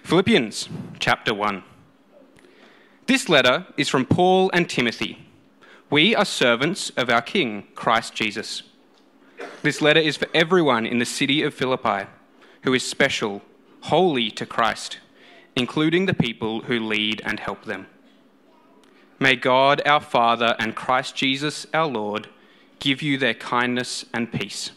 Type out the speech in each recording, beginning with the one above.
Philippians chapter 1. This letter is from Paul and Timothy. We are servants of our King, Christ Jesus. This letter is for everyone in the city of Philippi who is special, holy to Christ, including the people who lead and help them. May God our Father and Christ Jesus our Lord give you their kindness and peace.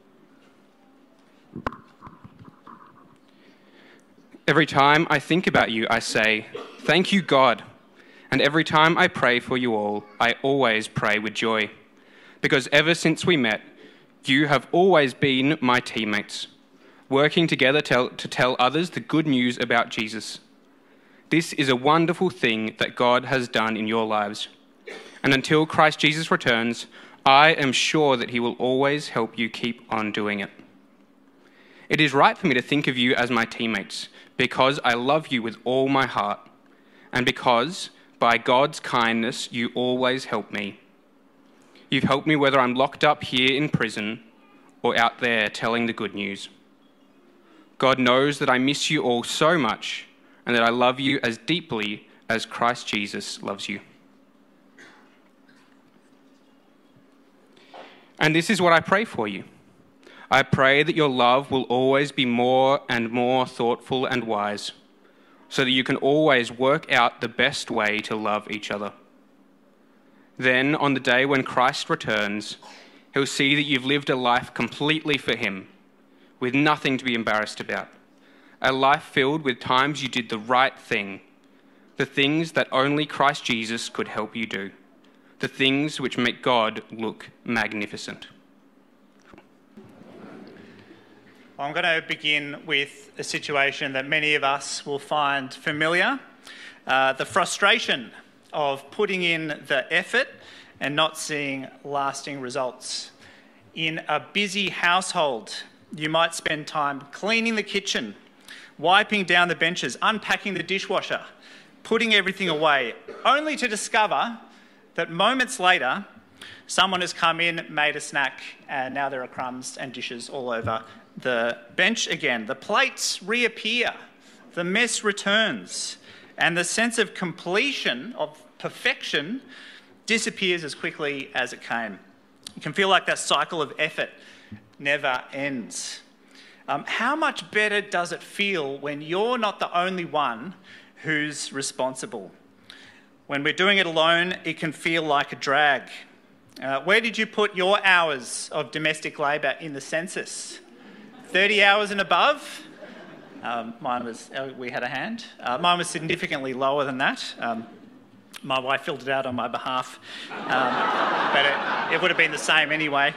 Every time I think about you, I say, thank you, God. And every time I pray for you all, I always pray with joy. Because ever since we met, you have always been my teammates, working together to tell others the good news about Jesus. This is a wonderful thing that God has done in your lives. And until Christ Jesus returns, I am sure that he will always help you keep on doing it. It is right for me to think of you as my teammates, because I love you with all my heart, and because, by God's kindness, you always help me. You've helped me whether I'm locked up here in prison or out there telling the good news. God knows that I miss you all so much, and that I love you as deeply as Christ Jesus loves you. And this is what I pray for you. I pray that your love will always be more and more thoughtful and wise, so that you can always work out the best way to love each other. Then, on the day when Christ returns, he'll see that you've lived a life completely for him, with nothing to be embarrassed about. A life filled with times you did the right thing, the things that only Christ Jesus could help you do, the things which make God look magnificent. I'm going to begin with a situation that many of us will find familiar, the frustration of putting in the effort and not seeing lasting results. In a busy household, you might spend time cleaning the kitchen, wiping down the benches, unpacking the dishwasher, putting everything away, only to discover that moments later, someone has come in, made a snack, and now there are crumbs and dishes all over the bench again. The plates reappear, the mess returns, and the sense of completion, of perfection, disappears as quickly as it came. You can feel like that cycle of effort never ends. How much better does it feel when you're not the only one who's responsible? When we're doing it alone, it can feel like a drag. Where did you put your hours of domestic labour in the census? 30 hours and above? We had a hand. Mine was significantly lower than that. My wife filled it out on my behalf, but it would have been the same anyway.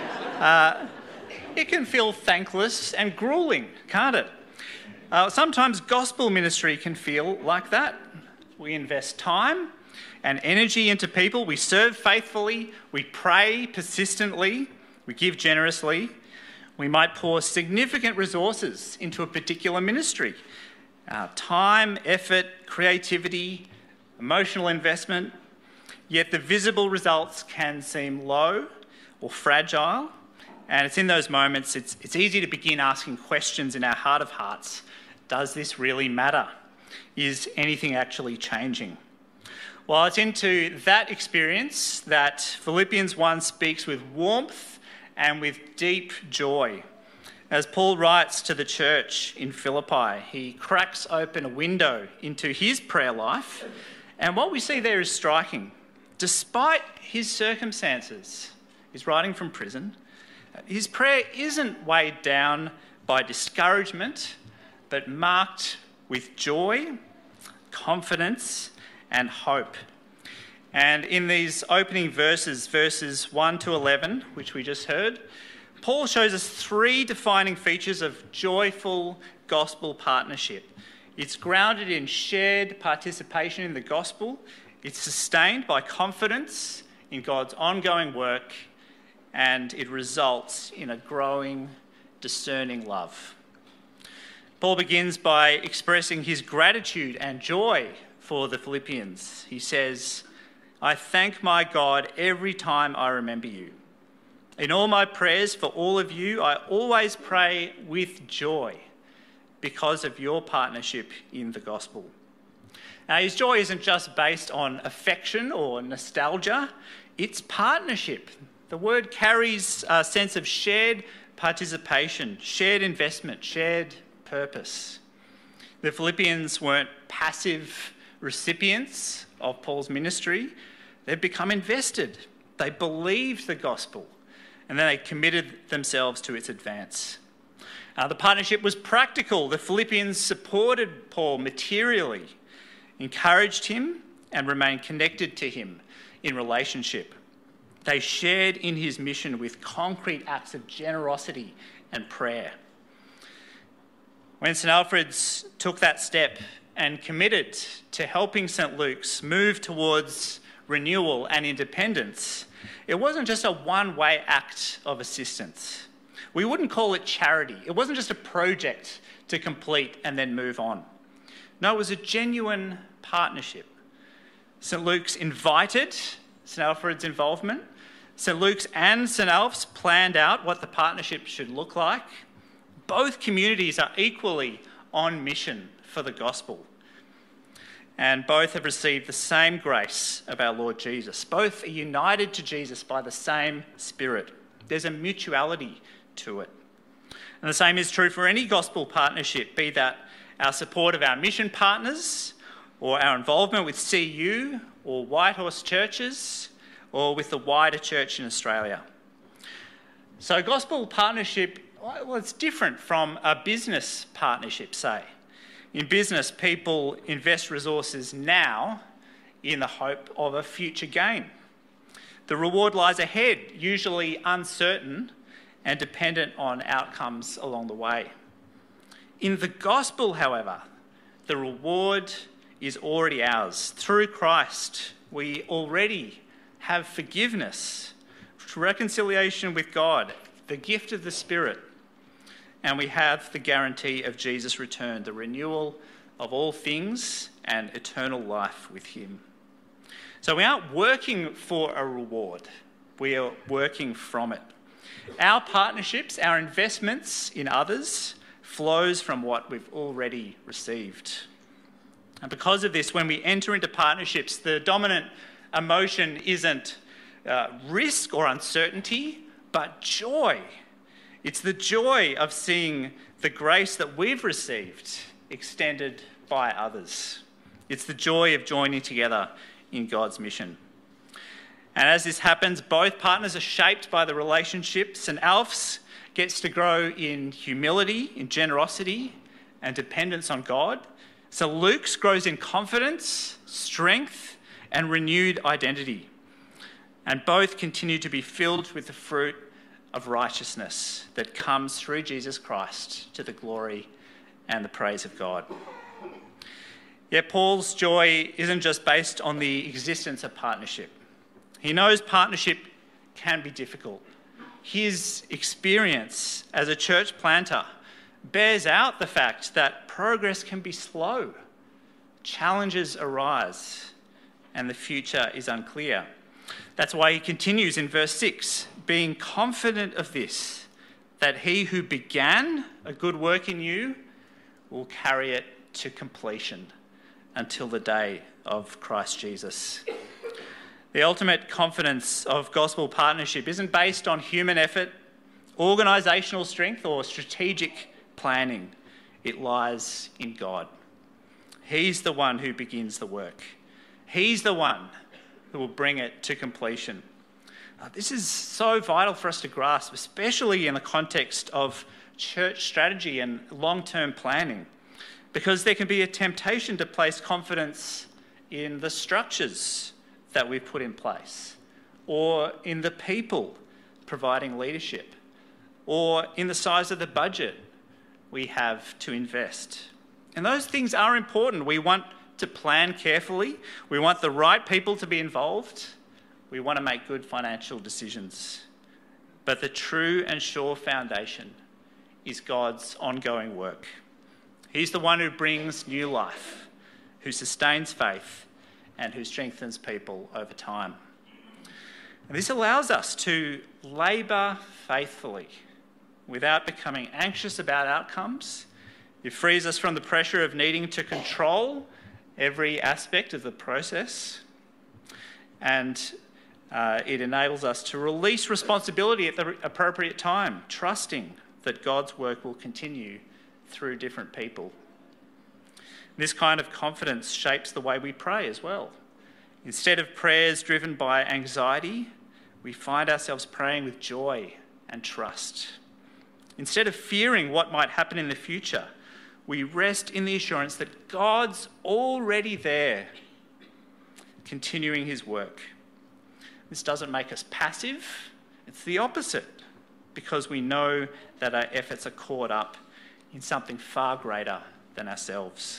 It can feel thankless and grueling, can't it? Sometimes gospel ministry can feel like that. We invest time and energy into people. We serve faithfully. We pray persistently. We give generously. We might pour significant resources into a particular ministry. Time, effort, creativity, emotional investment. Yet the visible results can seem low or fragile. And it's in those moments it's easy to begin asking questions in our heart of hearts. Does this really matter? Is anything actually changing? Well, it's into that experience that Philippians 1 speaks with warmth and with deep joy. As Paul writes to the church in Philippi, he cracks open a window into his prayer life, and what we see there is striking. Despite his circumstances, he's writing from prison, his prayer isn't weighed down by discouragement, but marked with joy, confidence, and hope. And in these opening verses 1 to 11, which we just heard, Paul shows us three defining features of joyful gospel partnership. It's grounded in shared participation in the gospel. It's sustained by confidence in God's ongoing work, and it results in a growing, discerning love. Paul begins by expressing his gratitude and joy for the Philippians. He says, I thank my God every time I remember you. In all my prayers for all of you, I always pray with joy because of your partnership in the gospel. Now, his joy isn't just based on affection or nostalgia, it's partnership. The word carries a sense of shared participation, shared investment, shared purpose. The Philippians weren't passive recipients of Paul's ministry. They'd become invested. They believed the gospel, and then they committed themselves to its advance. The partnership was practical. The Philippians supported Paul materially, encouraged him, and remained connected to him in relationship. They shared in his mission with concrete acts of generosity and prayer. When St Alfred's took that step and committed to helping St Luke's move towards renewal and independence, it wasn't just a one-way act of assistance. We wouldn't call it charity. It wasn't just a project to complete and then move on. No, it was a genuine partnership. St Luke's invited St Alfred's involvement. St Luke's and St Alf's planned out what the partnership should look like. Both communities are equally on mission for the gospel. And both have received the same grace of our Lord Jesus. Both are united to Jesus by the same Spirit. There's a mutuality to it. And the same is true for any gospel partnership, be that our support of our mission partners, or our involvement with CU or Whitehorse churches, or with the wider church in Australia. So gospel partnership, well, it's different from a business partnership, say. In business, people invest resources now in the hope of a future gain. The reward lies ahead, usually uncertain and dependent on outcomes along the way. In the gospel, however, the reward is already ours. Through Christ, we already have forgiveness, reconciliation with God, the gift of the Spirit, and we have the guarantee of Jesus' return, the renewal of all things and eternal life with him. So we aren't working for a reward, we are working from it. Our partnerships, our investments in others, flows from what we've already received. And because of this, when we enter into partnerships, the dominant emotion isn't risk or uncertainty, but joy. It's the joy of seeing the grace that we've received extended by others. It's the joy of joining together in God's mission. And as this happens, both partners are shaped by the relationship. St Alf's gets to grow in humility, in generosity, and dependence on God. St Luke's grows in confidence, strength, and renewed identity. And both continue to be filled with the fruit of righteousness that comes through Jesus Christ to the glory and the praise of God. Yet Paul's joy isn't just based on the existence of partnership. He knows partnership can be difficult. His experience as a church planter bears out the fact that progress can be slow, challenges arise, and the future is unclear. That's why he continues in verse 6, being confident of this, that he who began a good work in you will carry it to completion until the day of Christ Jesus. The ultimate confidence of gospel partnership isn't based on human effort, organisational strength, or strategic planning. It lies in God. He's the one who begins the work. He's the one who will bring it to completion. This is so vital for us to grasp, especially in the context of church strategy and long-term planning, because there can be a temptation to place confidence in the structures that we've put in place, or in the people providing leadership, or in the size of the budget we have to invest. And those things are important. We want to plan carefully. We want the right people to be involved. We want to make good financial decisions. But the true and sure foundation is God's ongoing work. He's the one who brings new life, who sustains faith, and who strengthens people over time. And this allows us to labour faithfully without becoming anxious about outcomes. It frees us from the pressure of needing to control every aspect of the process. And it enables us to release responsibility at the appropriate time, trusting that God's work will continue through different people. This kind of confidence shapes the way we pray as well. Instead of prayers driven by anxiety, we find ourselves praying with joy and trust. Instead of fearing what might happen in the future, we rest in the assurance that God's already there, continuing his work. This doesn't make us passive, it's the opposite, because we know that our efforts are caught up in something far greater than ourselves.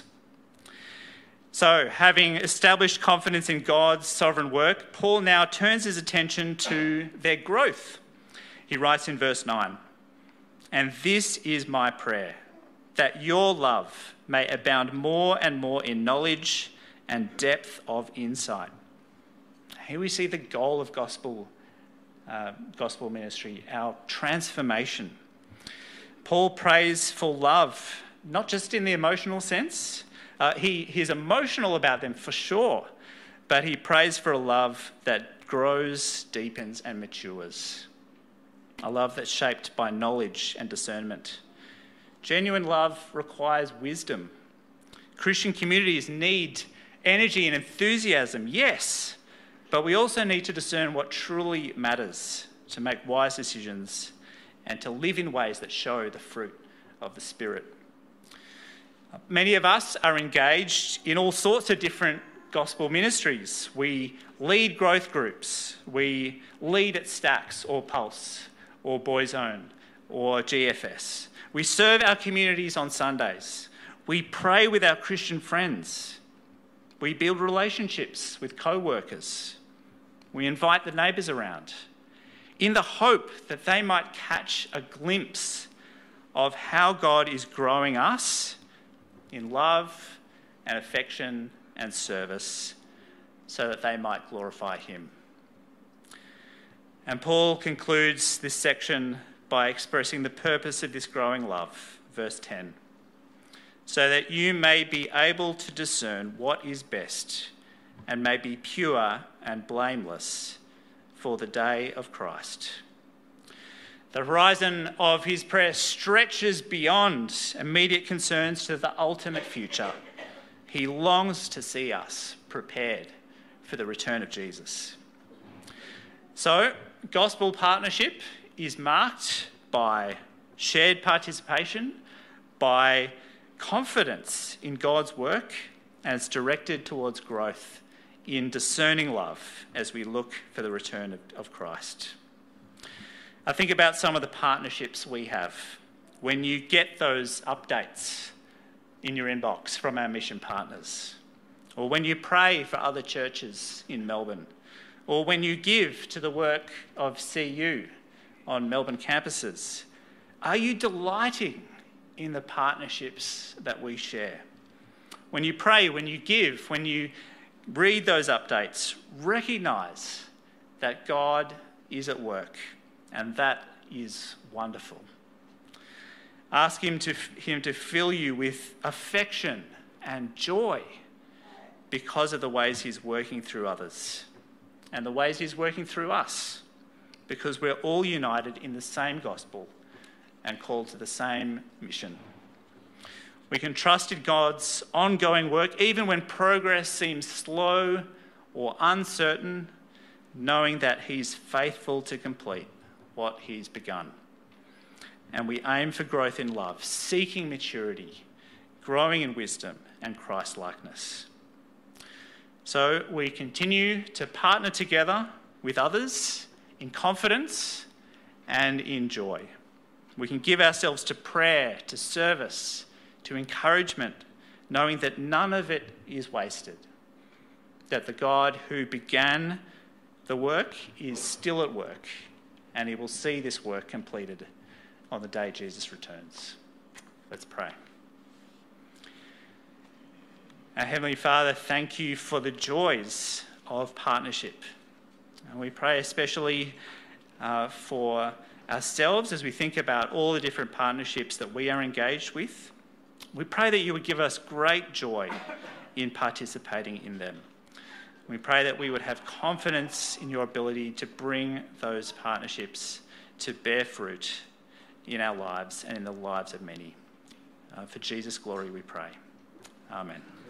So, having established confidence in God's sovereign work, Paul now turns his attention to their growth. He writes in verse 9, "And this is my prayer, that your love may abound more and more in knowledge and depth of insight." Here we see the goal of gospel ministry, our transformation. Paul prays for love, not just in the emotional sense. He's emotional about them for sure, but he prays for a love that grows, deepens, and matures. A love that's shaped by knowledge and discernment. Genuine love requires wisdom. Christian communities need energy and enthusiasm, yes, but we also need to discern what truly matters, to make wise decisions and to live in ways that show the fruit of the Spirit. Many of us are engaged in all sorts of different gospel ministries. We lead growth groups. We lead at Stacks or Pulse or Boyzone or GFS. We serve our communities on Sundays. We pray with our Christian friends. We build relationships with co-workers. We invite the neighbours around in the hope that they might catch a glimpse of how God is growing us in love and affection and service so that they might glorify him. And Paul concludes this section by expressing the purpose of this growing love, verse 10, "So that you may be able to discern what is best and may be pure and blameless for the day of Christ." The horizon of his prayer stretches beyond immediate concerns to the ultimate future. He longs to see us prepared for the return of Jesus. So, gospel partnership is marked by shared participation, by confidence in God's work, and it's directed towards growth in discerning love as we look for the return of Christ. I think about some of the partnerships we have. When you get those updates in your inbox from our mission partners, or when you pray for other churches in Melbourne, or when you give to the work of CU on Melbourne campuses, are you delighting in the partnerships that we share? When you pray, when you give, when you read those updates, recognise that God is at work. And that is wonderful. Ask him to fill you with affection and joy because of the ways he's working through others and the ways he's working through us, because we're all united in the same gospel and called to the same mission. We can trust in God's ongoing work even when progress seems slow or uncertain, knowing that he's faithful to complete what he's begun. And we aim for growth in love, seeking maturity, growing in wisdom and Christ-likeness. So we continue to partner together with others in confidence and in joy. We can give ourselves to prayer, to service, to encouragement, knowing that none of it is wasted, that the God who began the work is still at work, and he will see this work completed on the day Jesus returns. Let's pray. Our Heavenly Father, thank you for the joys of partnership. And we pray especially for ourselves as we think about all the different partnerships that we are engaged with. We pray that you would give us great joy in participating in them. We pray that we would have confidence in your ability to bring those partnerships to bear fruit in our lives and in the lives of many. For Jesus' glory we pray. Amen.